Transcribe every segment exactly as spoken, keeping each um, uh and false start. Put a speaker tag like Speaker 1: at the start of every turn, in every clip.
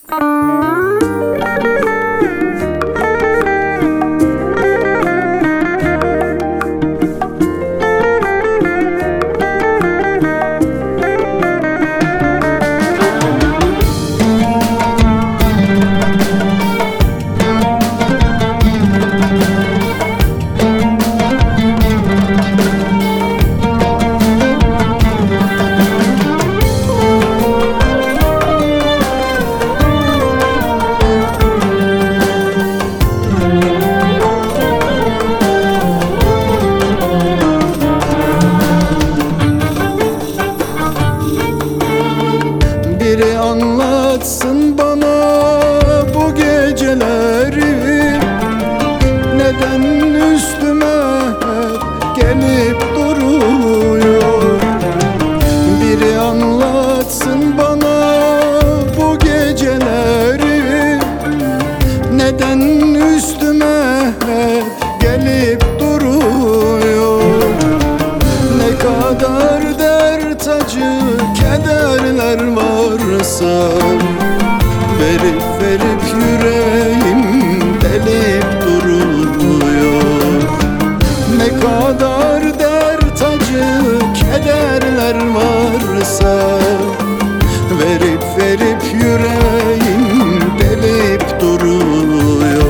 Speaker 1: Biri anlatsın bana bu geceleri, neden üstüme gelip duruyor. Biri anlatsın bana bu geceleri, neden üstüme gelip duruyor. Ne kadar dert, acı, kederler varsa verip verip yüreğim delip duruyor. Ne kadar dert, acı, kederler varsa verip verip yüreğim delip duruyor.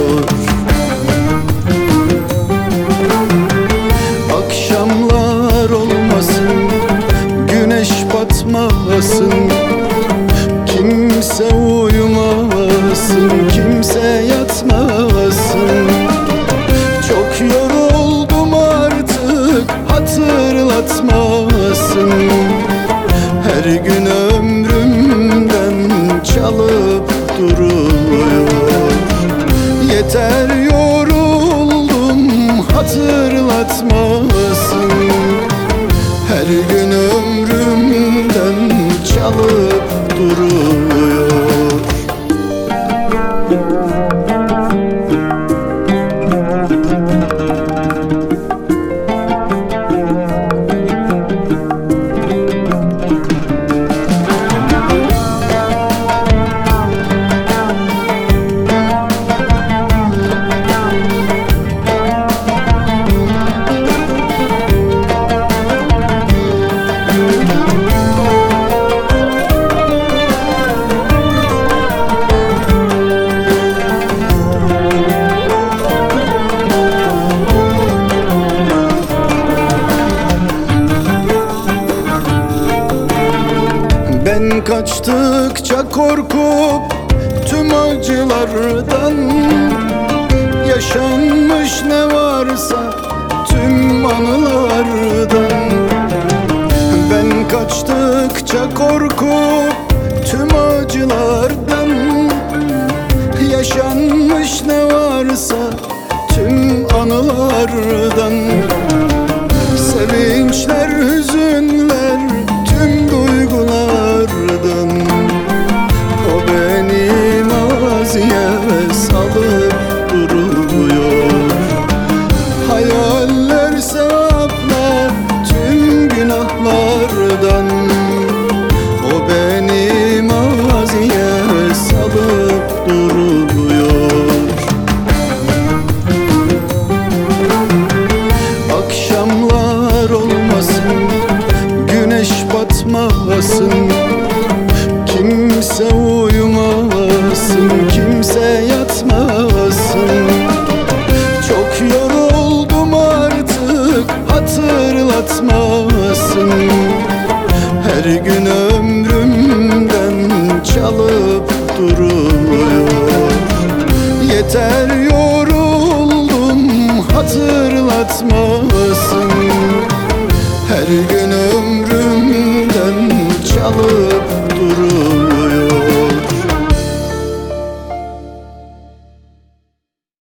Speaker 1: Akşamlar olmasın, güneş batmasın, kimse uyumasın, kimse yatmasın. Çok yoruldum artık, hatırlatmasın. Her gün ömrümden çalıp duruyor. Yeter, yoruldum, hatırlatmasın. Her gün ömrümden çalıp duruyor. Ben kaçtıkça korkup tüm acılardan, yaşanmış ne varsa tüm anılardan. Ben kaçtıkça korkup tüm acılardan, yaşanmış ne varsa tüm anılardan. Sevinçler, hüzünler, tüm duygulardan. O beni maziye salıp duruyor. Hayaller, sevaplar, tüm günahlardan. O beni maziye salıp duruyor. Akşamlar olmasın, güneş batmasın, kimse uyumasın, kimse yatmasın. Çok yoruldum artık, hatırlatmasın. Her gün ömrümden çalıp duruyor. Yeter, yoruldum, hatırlatmasın. Her gün ömrümden çalıp duruyor.